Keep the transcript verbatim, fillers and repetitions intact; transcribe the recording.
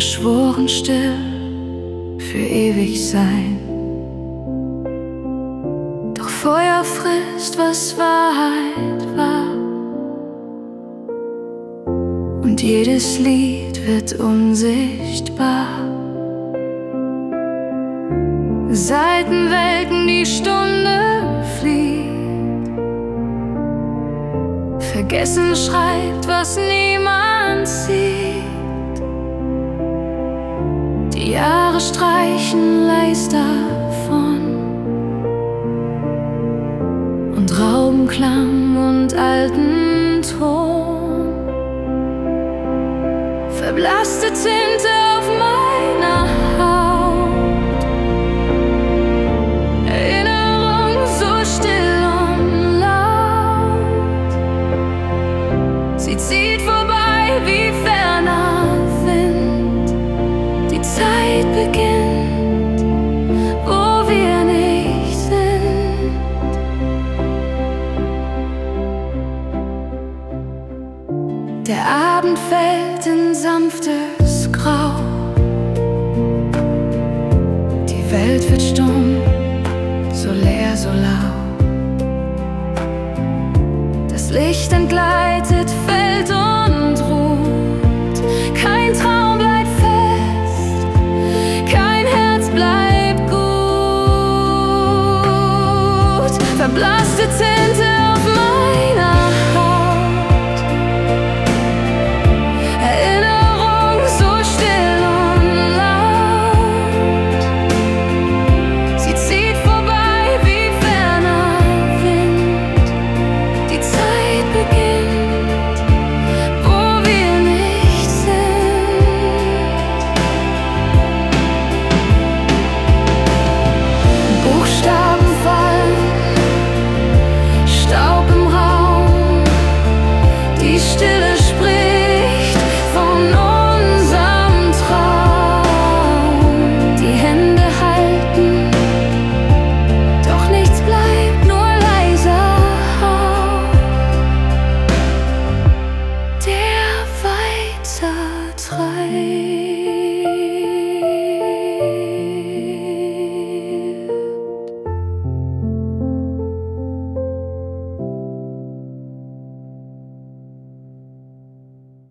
geschworen still für ewig sein. Doch Feuer frisst, was Wahrheit war, und jedes Lied wird unsichtbar. Seiten welken, die Stunde fliegt, vergessen schreibt, was niemand sieht. Die Jahre streichen leis davon und rauben Klang und alten Ton. Verblasste Tinte auf meiner Haut, Erinnerung so still und laut. Sie zieht vorbei wie ferner Wind. Die Zeit beginnt, wo wir nicht sind. Der Abend fällt in sanftes Grau. Die Welt wird stumm, so leer, so lau. Das Licht entgleitet